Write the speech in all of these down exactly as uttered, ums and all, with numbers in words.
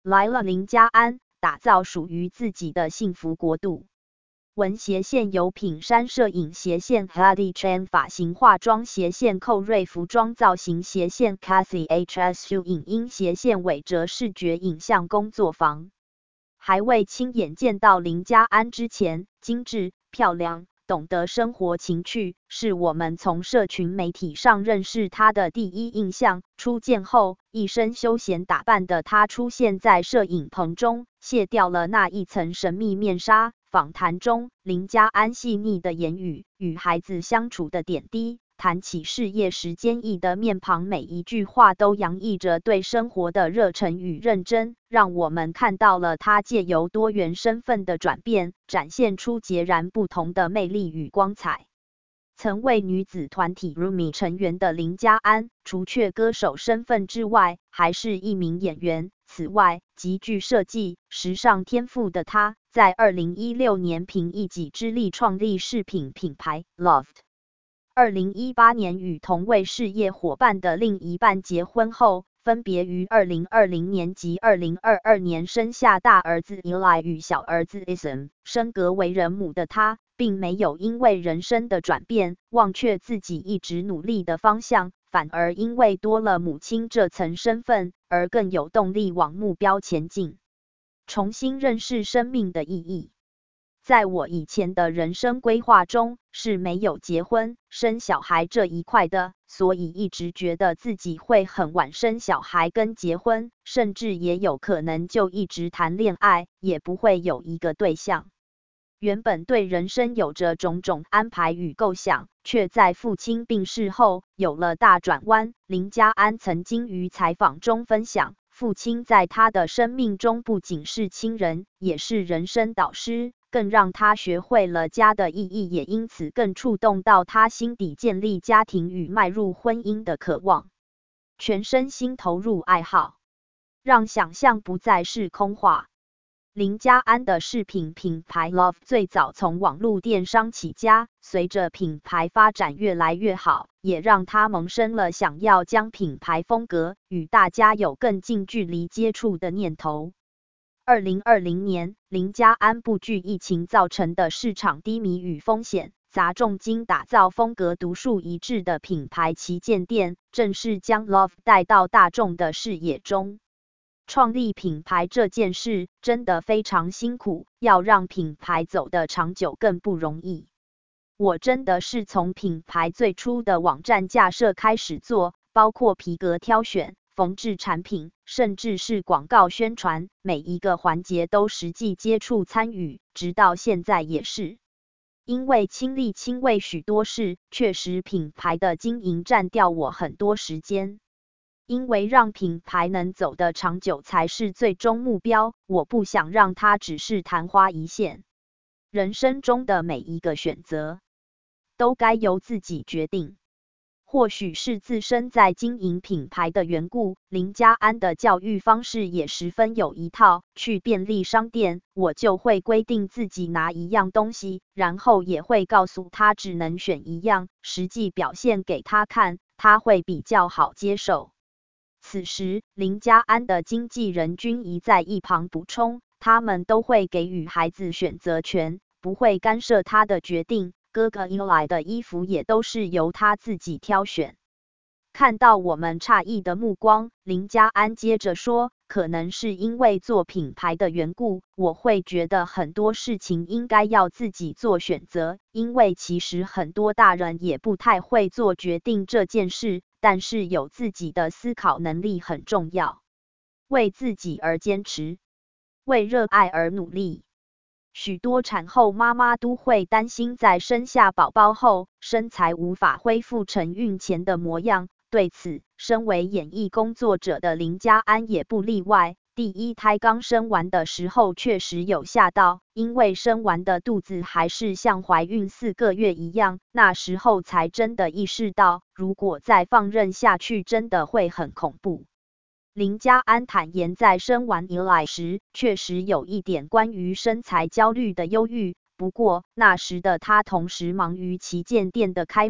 来了林家安，打造属于自己的幸福国度。文斜线由品山摄影斜线 Hadi Chan 发型化妆斜线寇瑞服装造型斜线 Cathy H S U 影音斜线韦哲视觉影像工作坊。还未亲眼见到林家安之前，精致、漂亮、懂得生活情趣，是我们从社群媒体上认识他的第一印象。初见后，一身休闲打扮的他出现在摄影棚中，卸掉了那一层神秘面纱。访谈中，林家安细腻的言语，与孩子相处的点滴，谈起事业时坚毅的面庞，每一句话都洋溢着对生活的热忱与认真，让我们看到了他借由多元身份的转变，展现出截然不同的魅力与光彩。曾为女子团体 Rumi 成员的林家安，除却歌手身份之外，还是一名演员。此外，极具设计、时尚天赋的他，在二零一六年凭一己之力创立饰品品牌 Loft。二零一八年与同为事业伙伴的另一半结婚后，分别于二零二零年及二零二二年生下大儿子 Eli 与小儿子 Isam。升格为人母的他，并没有因为人生的转变忘却自己一直努力的方向，反而因为多了母亲这层身份，而更有动力往目标前进。重新认识生命的意义。在我以前的人生规划中，是没有结婚、生小孩这一块的，所以一直觉得自己会很晚生小孩跟结婚，甚至也有可能就一直谈恋爱，也不会有一个对象。原本对人生有着种种安排与构想，却在父亲病逝后有了大转弯。林家安曾经于采访中分享，父亲在他的生命中不仅是亲人，也是人生导师，更让他学会了家的意义，也因此更触动到他心底建立家庭与迈入婚姻的渴望。全身心投入爱好，让想象不再是空话。林家安的饰品品牌 Love 最早从网络电商起家，随着品牌发展越来越好，也让他萌生了想要将品牌风格与大家有更近距离接触的念头。二零二零年，林家安不惧疫情造成的市场低迷与风险，砸重金打造风格独树一帜的品牌旗舰店，正式将 Love 带到大众的视野中。创立品牌这件事真的非常辛苦，要让品牌走得长久更不容易。我真的是从品牌最初的网站架设开始做，包括皮革挑选、缝制产品，甚至是广告宣传，每一个环节都实际接触参与，直到现在也是。因为亲力亲为许多事，确实品牌的经营占掉我很多时间。因为让品牌能走得长久才是最终目标，我不想让它只是昙花一现。人生中的每一个选择，都该由自己决定。或许是自身在经营品牌的缘故，林家安的教育方式也十分有一套。去便利商店，我就会规定自己拿一样东西，然后也会告诉他只能选一样，实际表现给他看，他会比较好接受。此时，林家安的经纪人均一在一旁补充，他们都会给予孩子选择权，不会干涉他的决定。哥哥Eli的衣服也都是由他自己挑选。看到我们诧异的目光，林家安接着说，可能是因为做品牌的缘故，我会觉得很多事情应该要自己做选择，因为其实很多大人也不太会做决定这件事，但是有自己的思考能力很重要。为自己而坚持，为热爱而努力。许多产后妈妈都会担心在生下宝宝后，身材无法恢复成孕前的模样。对此，身为演艺工作者的林家安也不例外。第一胎刚生完的时候确实有吓到，因为生完的肚子还是像怀孕四个月一样，那时候才真的意识到，如果再放任下去真的会很恐怖。林家安坦言，在生完Eli时，确实有一点关于身材焦虑的忧郁，不过那时的他同时忙于旗舰店的开幕，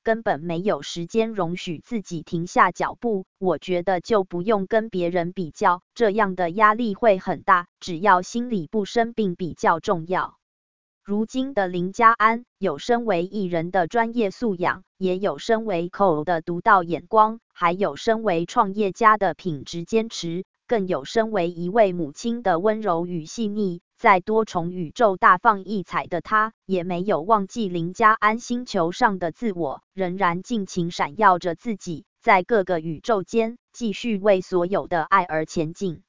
根本没有时间容许自己停下脚步。我觉得就不用跟别人比较，这样的压力会很大，只要心里不生病比较重要。如今的林家安，有身为艺人的专业素养，也有身为 C O 的独到眼光，还有身为创业家的品质坚持，更有身为一位母亲的温柔与细腻。在多重宇宙大放异彩的他，也没有忘记林家安星球上的自我，仍然尽情闪耀着自己，在各个宇宙间继续为所有的爱而前进。